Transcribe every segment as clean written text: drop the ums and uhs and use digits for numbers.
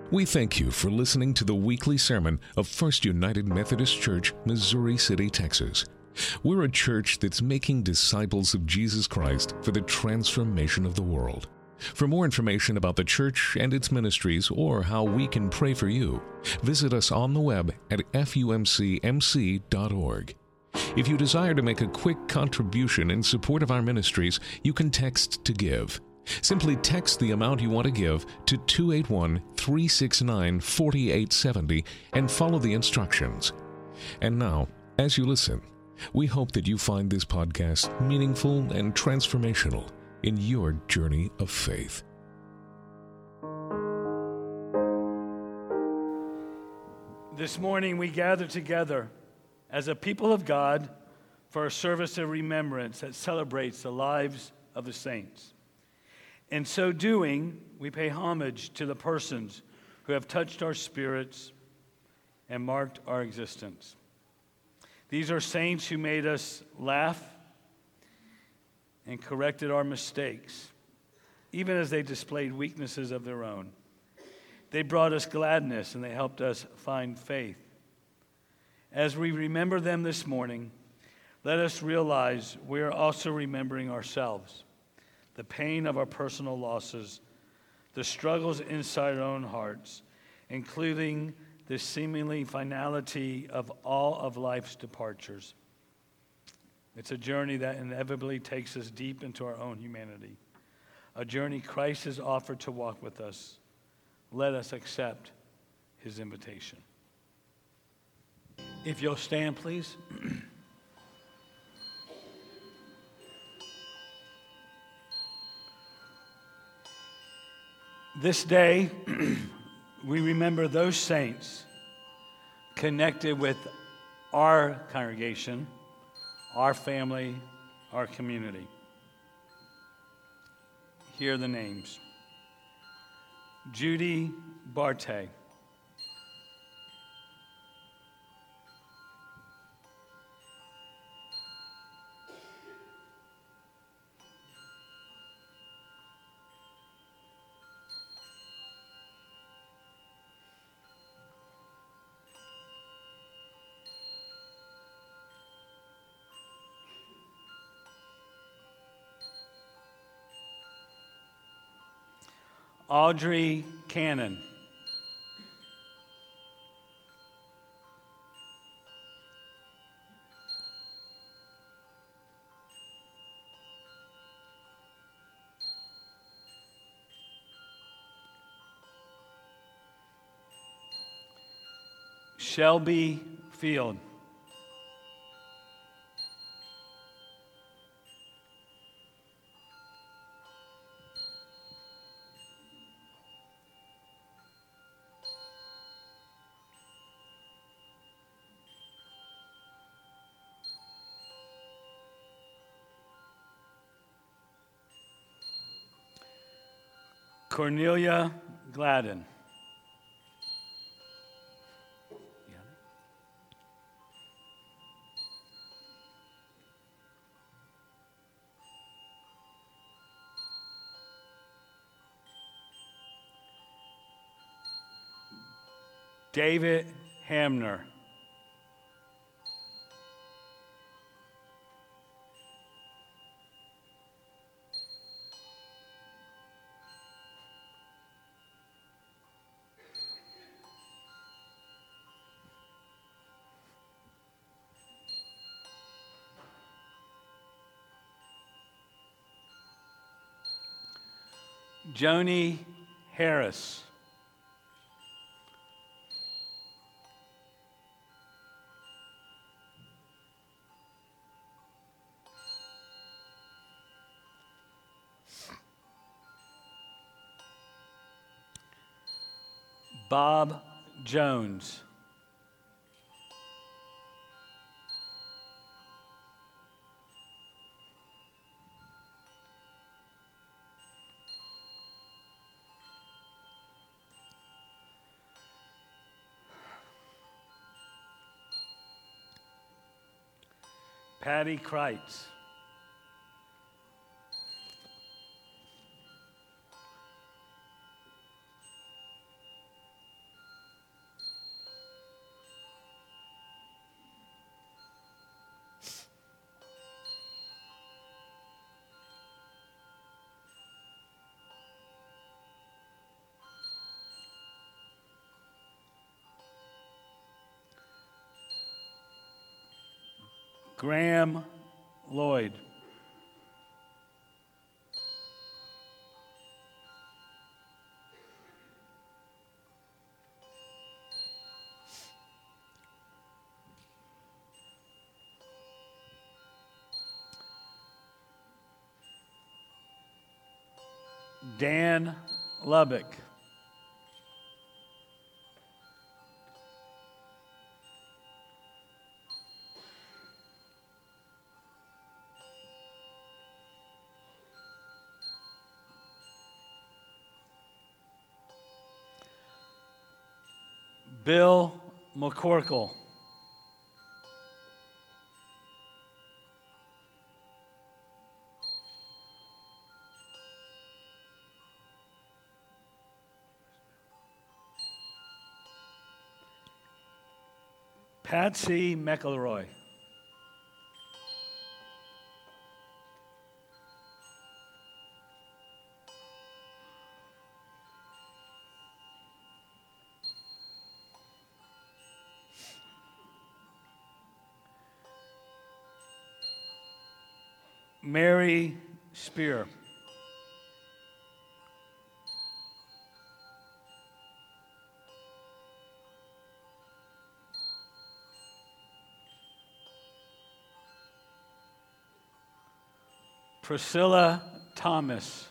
We thank you for listening to the weekly sermon of First United Methodist Church, Missouri City, Texas. We're a church that's making disciples of Jesus Christ for the transformation of the world. For more information about the church and its ministries or how we can pray for you, visit us on the web at fumcmc.org. If you desire to make a quick contribution in support of our ministries, you can text to give. Simply text the amount you want to give to 281-369-4870 and follow the instructions. And now, as you listen, we hope that you find this podcast meaningful and transformational in your journey of faith. This morning we gather together as a people of God for a service of remembrance that celebrates the lives of the saints. In so doing, we pay homage to the persons who have touched our spirits and marked our existence. These are saints who made us laugh and corrected our mistakes, even as they displayed weaknesses of their own. They brought us gladness and they helped us find faith. As we remember them this morning, let us realize we are also remembering ourselves, the pain of our personal losses, the struggles inside our own hearts, including the seemingly finality of all of life's departures. It's a journey that inevitably takes us deep into our own humanity, a journey Christ has offered to walk with us. Let us accept his invitation. If you'll stand, please. This day, we remember those saints connected with our congregation, our family, our community. Here are the names. Judy Barte. Audrey Cannon. Shelby Field. Cornelia Gladden. David Hamner. Joni Harris. Bob Jones. Patty Kreitz. Graham Lloyd. Dan Lubbock. Bill McCorkle. Patsy McElroy. Mary Spear. Priscilla Thomas.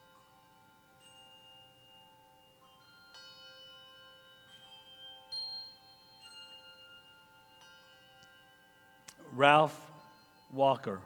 Ralph Walker.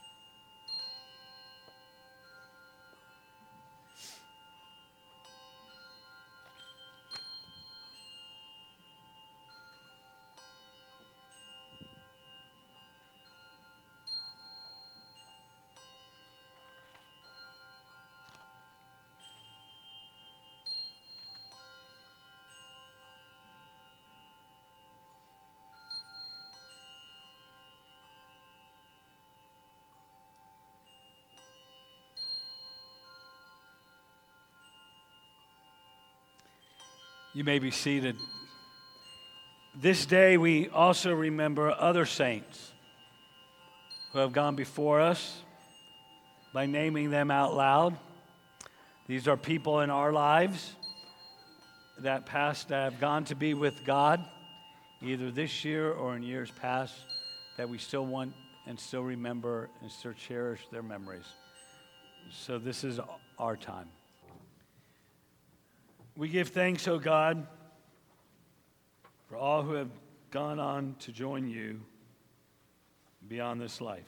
You may be seated. This day we also remember other saints who have gone before us by naming them out loud. These are people in our lives that have gone to be with God, either this year or in years past, that we still want and still remember and still cherish their memories. So this is our time. We give thanks, O God, for all who have gone on to join you beyond this life.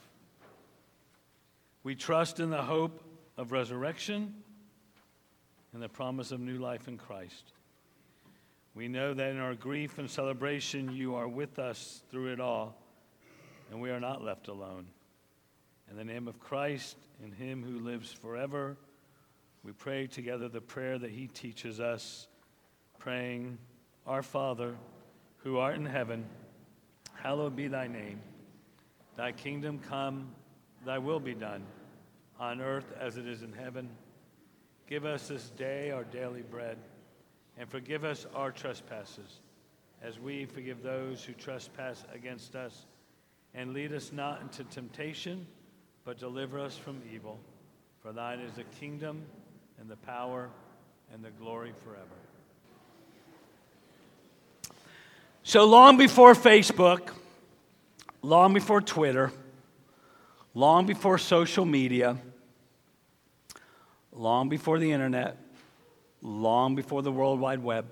We trust in the hope of resurrection and the promise of new life in Christ. We know that in our grief and celebration, you are with us through it all, and we are not left alone. In the name of Christ, in him who lives forever, we pray together the prayer that he teaches us, praying, Our Father, who art in heaven, hallowed be thy name. Thy kingdom come, thy will be done, on earth as it is in heaven. Give us this day our daily bread, and forgive us our trespasses, as we forgive those who trespass against us. And lead us not into temptation, but deliver us from evil. For thine is the kingdom, and the power, and the glory forever. So long before Facebook, long before Twitter, long before social media, long before the internet, long before the World Wide Web,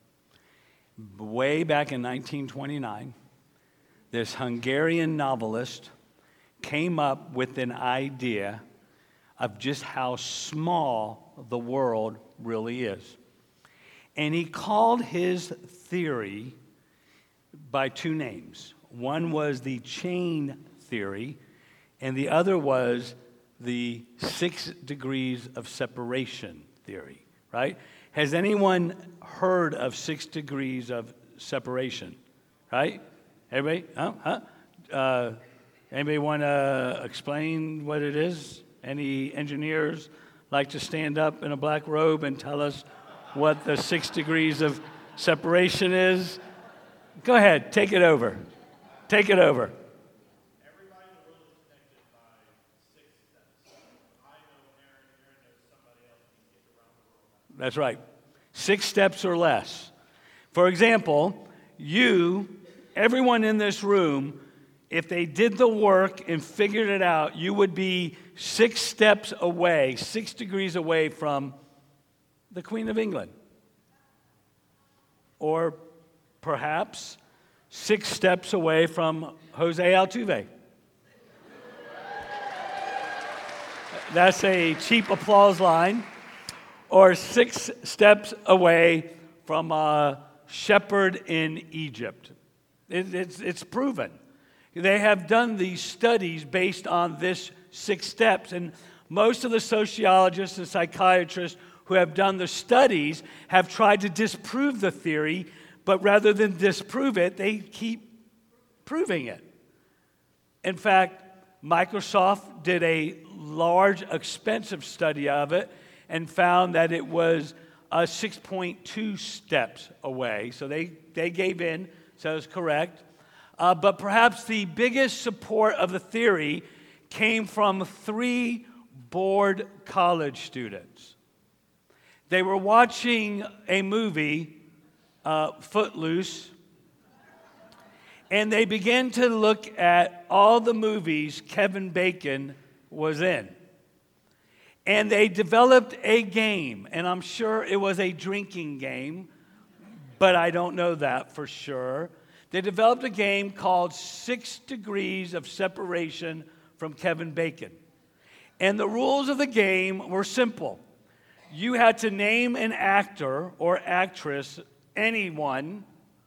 way back in 1929, this Hungarian novelist came up with an idea of just how small the world really is. And he called his theory by two names. One was the chain theory, and the other was the 6 degrees of separation theory, right? Has anyone heard of 6 degrees of separation, right? Everybody? Anybody want to explain what it is? Any engineers like to stand up in a black robe and tell us what the 6 degrees of separation is? Go ahead, take it over. Take it over. Everybody That's right. 6 steps or less. For example, everyone in this room, if they did the work and figured it out, you would be 6 steps away, 6 degrees away from the Queen of England. Or perhaps 6 steps away from Jose Altuve. That's a cheap applause line. Or 6 steps away from a shepherd in Egypt. It's proven. They have done these studies based on this 6 steps. And most of the sociologists and psychiatrists who have done the studies have tried to disprove the theory, but rather than disprove it, they keep proving it. In fact, Microsoft did a large, expensive study of it and found that it was 6.2 steps away. So they gave in, so it was correct. But perhaps the biggest support of the theory came from 3 bored college students. They were watching a movie, Footloose, and they began to look at all the movies Kevin Bacon was in. And they developed a game, and I'm sure it was a drinking game, but I don't know that for sure. They developed a game called 6 Degrees of Separation from Kevin Bacon. And the rules of the game were simple. You had to name an actor or actress, anyone,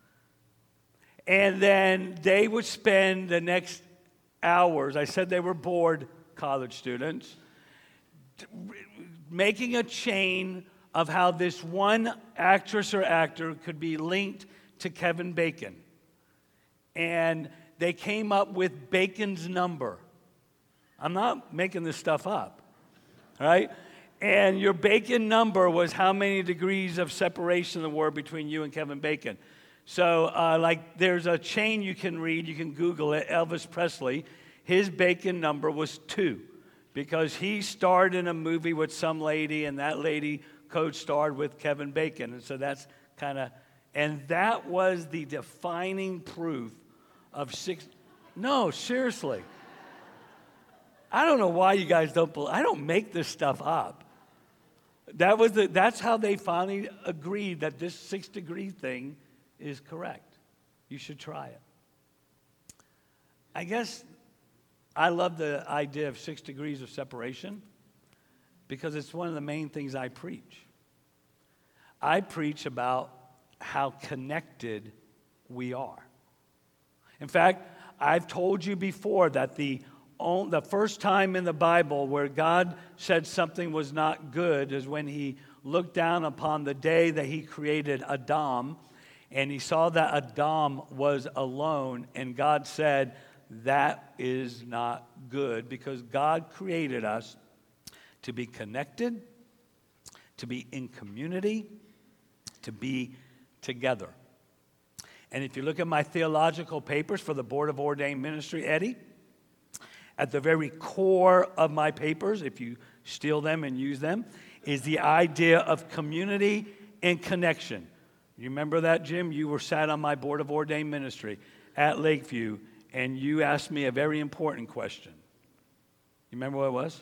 and then they would spend the next hours, I said they were bored college students, making a chain of how this one actress or actor could be linked to Kevin Bacon. And they came up with Bacon's number. I'm not making this stuff up, right? And your Bacon number was how many degrees of separation there were between you and Kevin Bacon. So, there's a chain you can read, you can Google it, Elvis Presley. His Bacon number was 2. Because he starred in a movie with some lady, and that lady co-starred with Kevin Bacon. And so that's and that was the defining proof of 6. No, seriously. I don't know why you guys don't believe. I don't make this stuff up. That's how they finally agreed that this 6-degree thing is correct. You should try it. I guess I love the idea of 6 degrees of separation because it's one of the main things I preach. I preach about how connected we are. In fact, I've told you before that the first time in the Bible where God said something was not good is when he looked down upon the day that he created Adam, and he saw that Adam was alone, and God said, that is not good, because God created us to be connected, to be in community, to be together. And if you look at my theological papers for the Board of Ordained Ministry, Eddie, at the very core of my papers, if you steal them and use them, is the idea of community and connection. You remember that, Jim? You sat on my Board of Ordained Ministry at Lakeview, and you asked me a very important question. You remember what it was?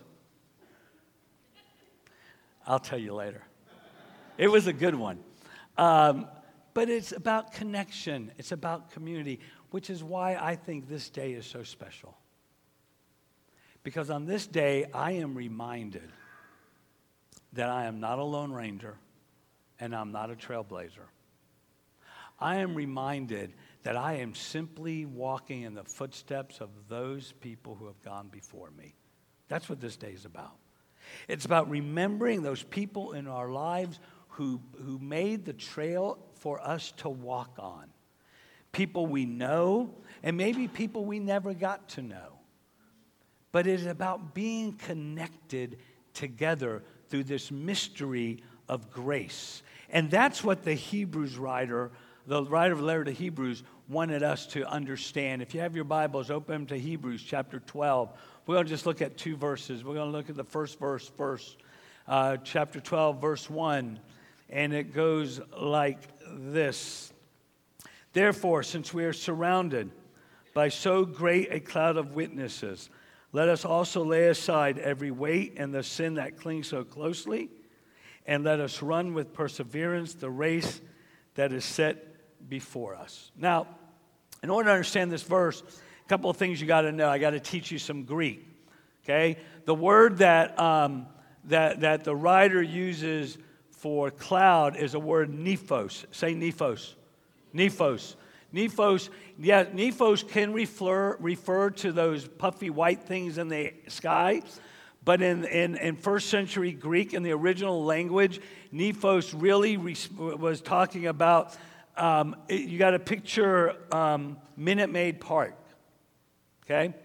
I'll tell you later. It was a good one. But it's about connection. It's about community, which is why I think this day is so special. Because on this day, I am reminded that I am not a Lone Ranger and I'm not a trailblazer. I am reminded that I am simply walking in the footsteps of those people who have gone before me. That's what this day is about. It's about remembering those people in our lives who made the trail for us to walk on. People we know, and maybe people we never got to know. But it is about being connected together through this mystery of grace. And that's what the writer of the letter to Hebrews, wanted us to understand. If you have your Bibles, open them to Hebrews chapter 12. We're going to just look at 2 verses. We're going to look at the first verse first. Chapter 12, verse 1. and it goes like this. Therefore, since we are surrounded by so great a cloud of witnesses, let us also lay aside every weight and the sin that clings so closely, and let us run with perseverance the race that is set before us. Now, in order to understand this verse, a couple of things you got to know. I got to teach you some Greek. Okay, the word that that the writer uses for cloud is a word nephos. Say nephos. Nephos. Nephos. Yeah, nephos can refer to those puffy white things in the sky. But in first century Greek, in the original language, nephos really was talking about, you got to picture Minute Maid Park, okay?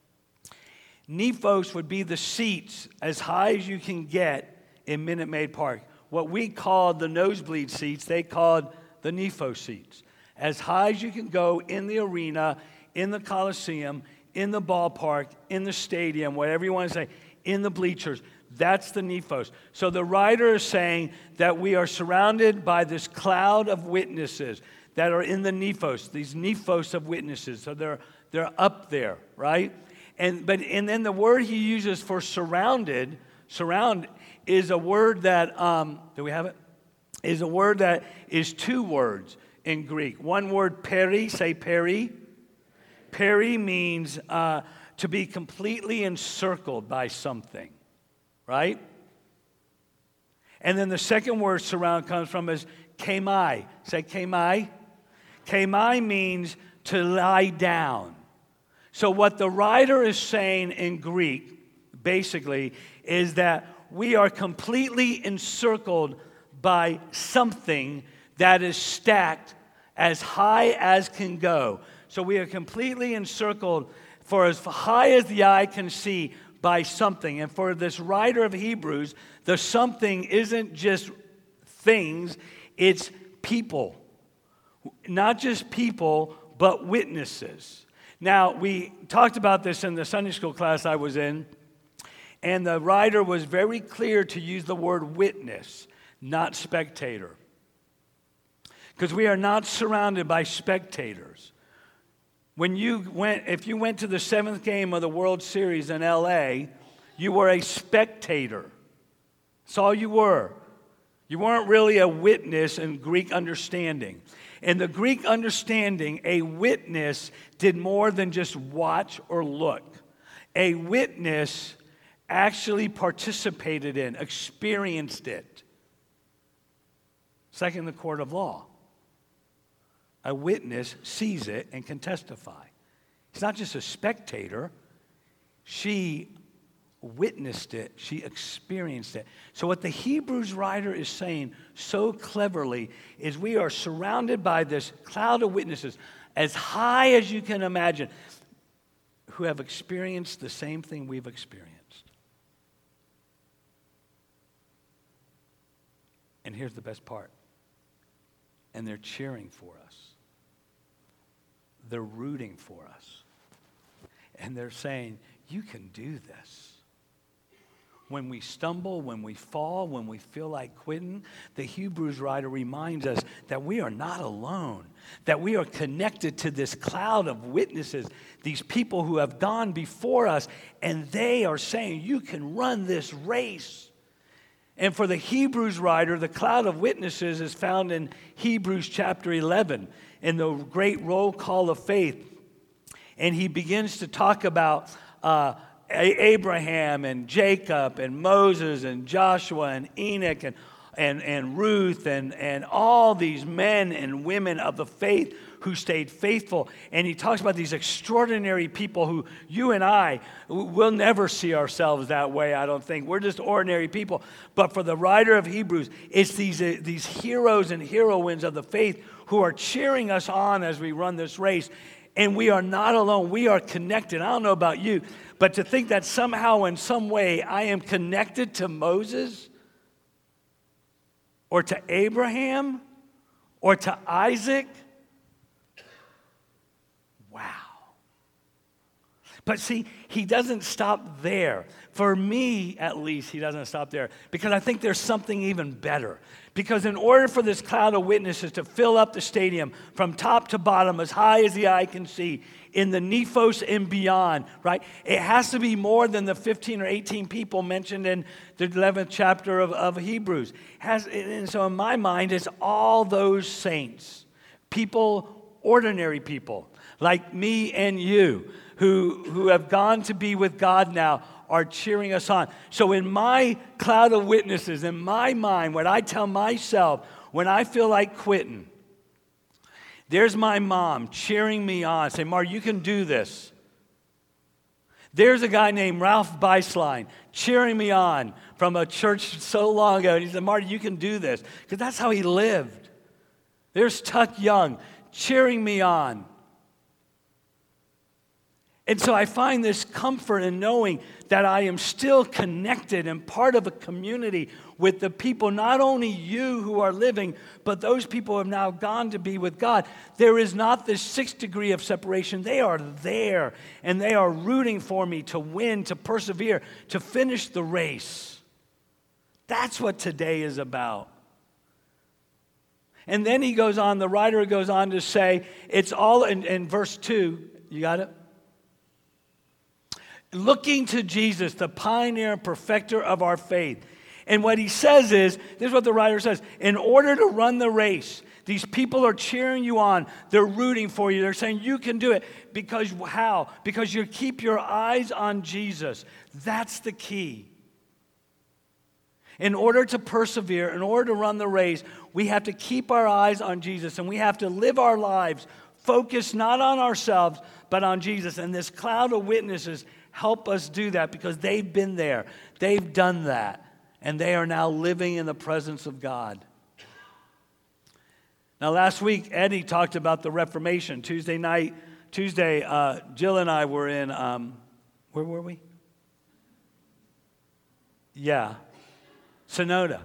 Nephos would be the seats as high as you can get in Minute Maid Park. What we called the nosebleed seats, they called the nephos seats. As high as you can go in the arena, in the Coliseum, in the ballpark, in the stadium, whatever you want to say, in the bleachers. That's the nephos. So the writer is saying that we are surrounded by this cloud of witnesses that are in the nephos, these nephos of witnesses. So they're up there, right? And then the word he uses for surround is a word that, do we have it? Is a word that is two words in Greek. One word, peri, say peri. Peri means to be completely encircled by something, right? And then the second word surround comes from is kemai. Say kemai. Kemai means to lie down. So what the writer is saying in Greek, basically, is that we are completely encircled by something that is stacked as high as can go. So we are completely encircled for as high as the eye can see by something. And for this writer of Hebrews, the something isn't just things, it's people. Not just people, but witnesses. Now, we talked about this in the Sunday school class I was in, and the writer was very clear to use the word witness, not spectator. Because we are not surrounded by spectators. If you went to the 7th game of the World Series in LA, you were a spectator. That's all you were. You weren't really a witness in Greek understanding. In the Greek understanding, a witness did more than just watch or look. A witness actually participated in, experienced it. It's like in the court of law. A witness sees it and can testify. It's not just a spectator. She witnessed it. She experienced it. So what the Hebrews writer is saying so cleverly is we are surrounded by this cloud of witnesses as high as you can imagine who have experienced the same thing we've experienced. And here's the best part. And they're cheering for us. They're rooting for us. And they're saying, you can do this. When we stumble, when we fall, when we feel like quitting, the Hebrews writer reminds us that we are not alone, that we are connected to this cloud of witnesses, these people who have gone before us, and they are saying, you can run this race. And for the Hebrews writer, the cloud of witnesses is found in Hebrews chapter 11, in the great roll call of faith. And he begins to talk about Abraham and Jacob and Moses and Joshua and Enoch and Ruth and all these men and women of the faith who stayed faithful. And he talks about these extraordinary people who you and I will never see ourselves that way, I don't think. We're just ordinary people. But for the writer of Hebrews, it's these heroes and heroines of the faith who are cheering us on as we run this race. And we are not alone. We are connected. I don't know about you, but to think that somehow in some way I am connected to Moses or to Abraham or to Isaac, wow. But see, he doesn't stop there. For me, at least, he doesn't stop there. Because I think there's something even better. Because in order for this cloud of witnesses to fill up the stadium from top to bottom, as high as the eye can see, in the Nephos and beyond, right? It has to be more than the 15 or 18 people mentioned in the 11th chapter of Hebrews. And so in my mind, it's all those saints. People, ordinary people, like me and you, who have gone to be with God now, are cheering us on. So in my cloud of witnesses, in my mind, what I tell myself when I feel like quitting, there's my mom cheering me on, saying, Mark, you can do this. There's a guy named Ralph Beislein cheering me on from a church so long ago. And he said, Mark, you can do this. Because that's how he lived. There's Tuck Young cheering me on. And so I find this comfort in knowing that I am still connected and part of a community with the people, not only you who are living, but those people who have now gone to be with God. There is not this 6th degree of separation. They are there, and they are rooting for me to win, to persevere, to finish the race. That's what today is about. And then he goes on, the writer goes on to say, it's all in verse 2, you got it? Looking to Jesus, the pioneer and perfecter of our faith. And what he says is, this is what the writer says, in order to run the race, these people are cheering you on. They're rooting for you. They're saying you can do it. Because how? Because you keep your eyes on Jesus. That's the key. In order to persevere, in order to run the race, we have to keep our eyes on Jesus. And we have to live our lives focused not on ourselves, but on Jesus. And this cloud of witnesses help us do that because they've been there. They've done that. And they are now living in the presence of God. Now, last week, Eddie talked about the Reformation. Tuesday, Jill and I were in, where were we? Yeah, Sedona.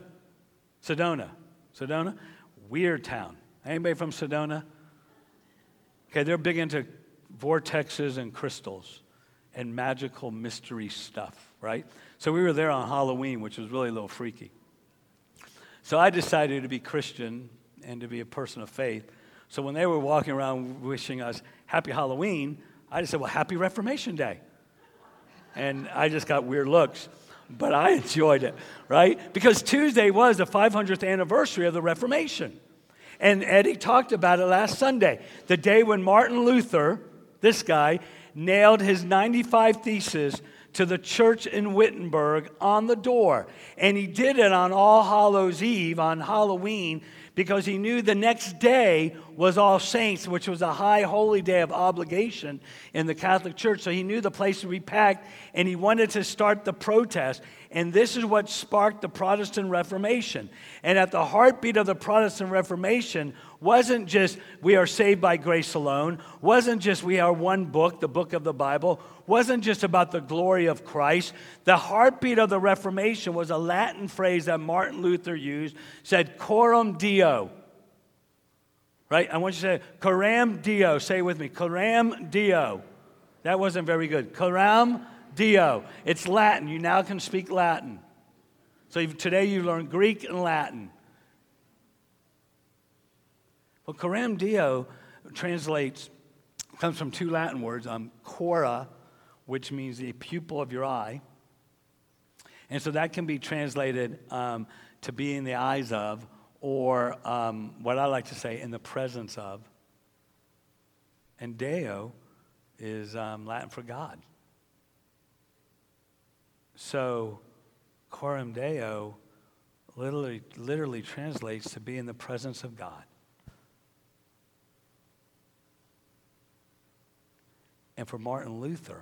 Weird town. Anybody from Sedona? Okay, they're big into vortexes and crystals and magical mystery stuff, right? So we were there on Halloween, which was really a little freaky. So I decided to be Christian and to be a person of faith. So when they were walking around wishing us Happy Halloween, I just said, well, Happy Reformation Day. And I just got weird looks, but I enjoyed it, right? Because Tuesday was the 500th anniversary of the Reformation. And Eddie talked about it last Sunday, the day when Martin Luther, this guy, nailed his 95 Theses to the church in Wittenberg on the door. And he did it on All Hallows Eve, on Halloween, because he knew the next day was All Saints, which was a high holy day of obligation in the Catholic Church. So he knew the place would be packed, and he wanted to start the protest. And this is what sparked the Protestant Reformation. And at the heartbeat of the Protestant Reformation wasn't just we are saved by grace alone, wasn't just we are one book, the book of the Bible, wasn't just about the glory of Christ. The heartbeat of the Reformation was a Latin phrase that Martin Luther used, said coram Deo. Right? I want you to say coram Deo. Say it with me. Coram Deo. That wasn't very good. Coram Deo. It's Latin. You now can speak Latin. So today you learn Greek and Latin. Well, coram Deo comes from two Latin words, cora, which means the pupil of your eye. And so that can be translated to be in the eyes of, or what I like to say, in the presence of. And Deo is Latin for God. So coram Deo literally translates to be in the presence of God. And for Martin Luther,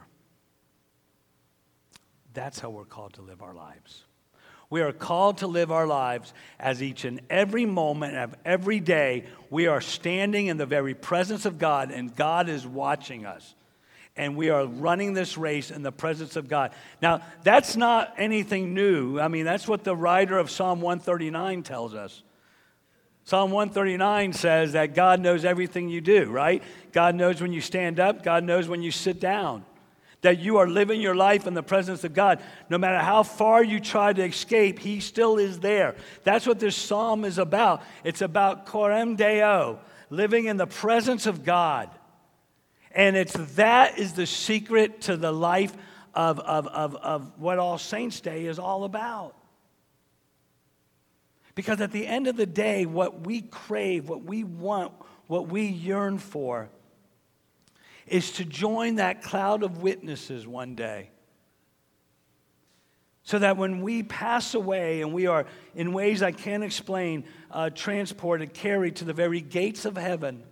that's how we're called to live our lives. We are called to live our lives as each and every moment of every day we are standing in the very presence of God, and God is watching us. And we are running this race in the presence of God. Now, that's not anything new. I mean, that's what the writer of Psalm 139 tells us. Psalm 139 says that God knows everything you do, right? God knows when you stand up. God knows when you sit down. that you are living your life in the presence of God. No matter how far you try to escape, he still is there. That's what this psalm is about. It's about coram Deo, living in the presence of God. And that is the secret to the life of what All Saints' Day is all about. Because at the end of the day, what we crave, what we want, what we yearn for is to join that cloud of witnesses one day. So that when we pass away and we are, in ways I can't explain, transported, carried to the very gates of heaven,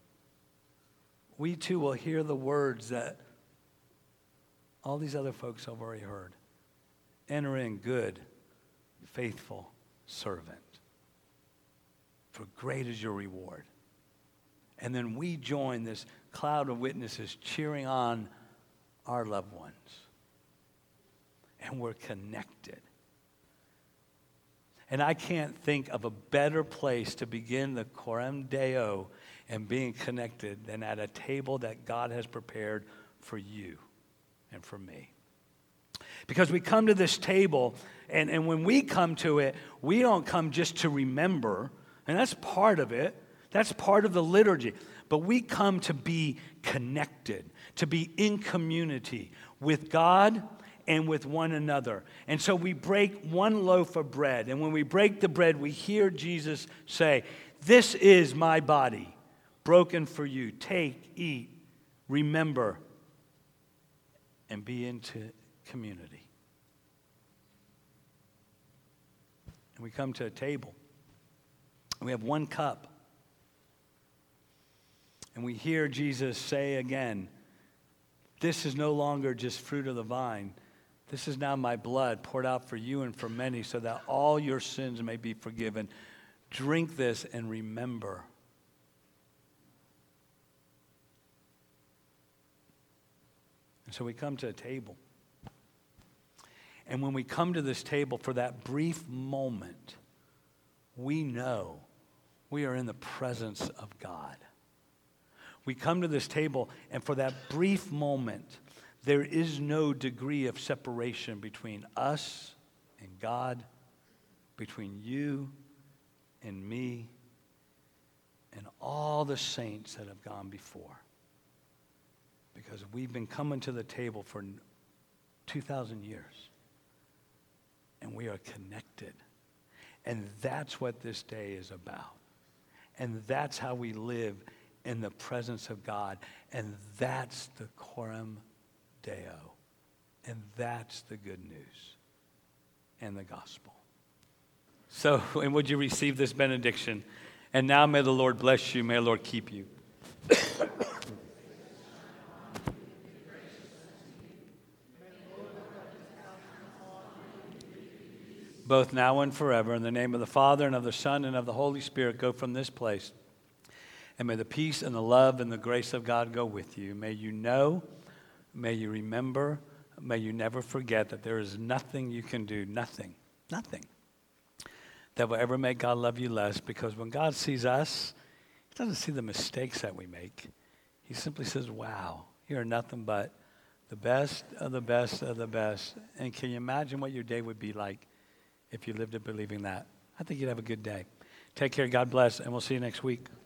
we too will hear the words that all these other folks have already heard. Enter in, good, faithful servant, for great is your reward. And then we join this cloud of witnesses cheering on our loved ones. And we're connected. And I can't think of a better place to begin the Coram Deo and being connected than at a table that God has prepared for you and for me. Because we come to this table, and when we come to it, we don't come just to remember, and that's part of it. That's part of the liturgy. But we come to be connected, to be in community with God and with one another. And so we break one loaf of bread. And when we break the bread, we hear Jesus say, "This is my body, broken for you. Take, eat, remember, and be into community." And we come to a table. And we have one cup. And we hear Jesus say again, "This is no longer just fruit of the vine. This is now my blood poured out for you and for many so that all your sins may be forgiven. Drink this and remember." And so we come to a table. And when we come to this table for that brief moment, we know we are in the presence of God. We come to this table, and for that brief moment, there is no degree of separation between us and God, between you and me, and all the saints that have gone before. Because we've been coming to the table for 2,000 years, and we are connected. And that's what this day is about. And that's how we live in the presence of God. And that's the Coram Deo. And that's the good news and the gospel. So, and would you receive this benediction? And now may the Lord bless you. May the Lord keep you. Both now and forever. In the name of the Father, and of the Son, and of the Holy Spirit, go from this place. And may the peace and the love and the grace of God go with you. May you know, may you remember, may you never forget that there is nothing you can do, nothing, that will ever make God love you less. Because when God sees us, he doesn't see the mistakes that we make. He simply says, wow, you are nothing but the best of the best of the best. And can you imagine what your day would be like if you lived it believing that? I think you'd have a good day. Take care, God bless, and we'll see you next week.